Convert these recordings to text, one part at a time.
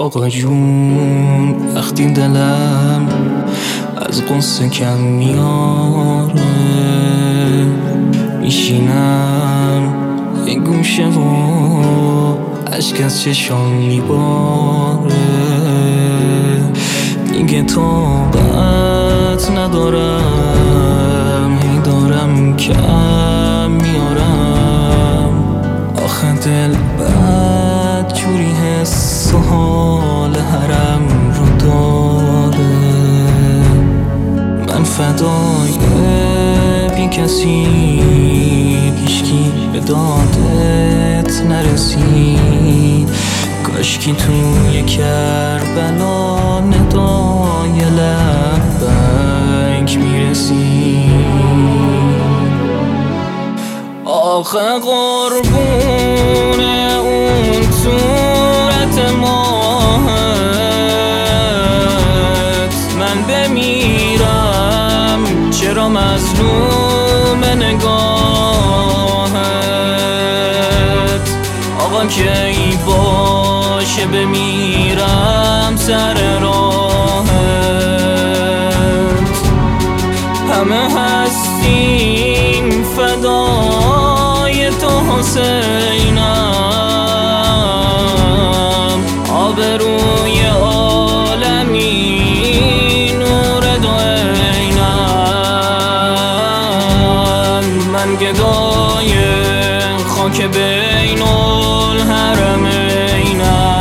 آقا جون وقتی دلم از قصه کم میاره، میشینم یه گوشه و عشق از چشام میباره. دیگه طاقت ندارم، هی دارم کم میارم. آخه دل بد جوری حس و حال حرم رو داره. من فدای بی کسی، هیچکی به دادت نرسید. کاشکی توی کربلا ندای لبک میرسید. آخه قربون اون صورت ماهت من بمیرم، چرا مظلوم نگاهت. آقا کی باشه بمیرم سر راهت. همه هستیم فدای تو حسینم، آبروی عالمی نور دو عینم. من گدای خاک بین الحرمینم.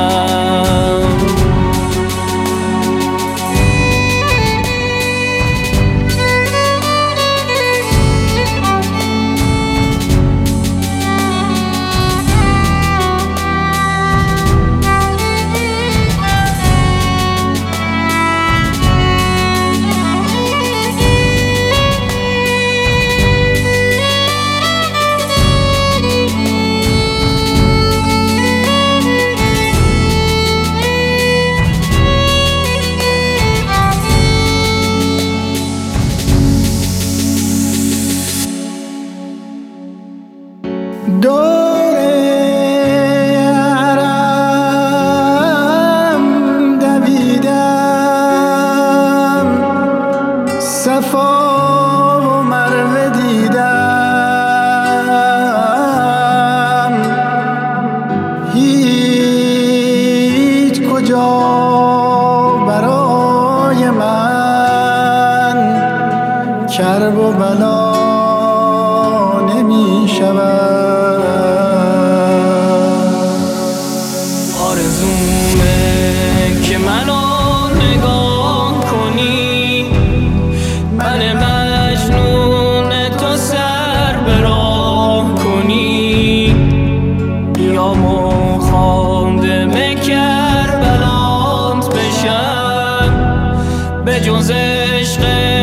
دور حرم دویدم، صفا و مروه دیدم. هیچ کجا برای من کرب و بلا نمی شود. آرزومه که منو نگاه کنی، من مجنون تو سر به راه کنی. یا خادم کربلات بشم، به جز عشق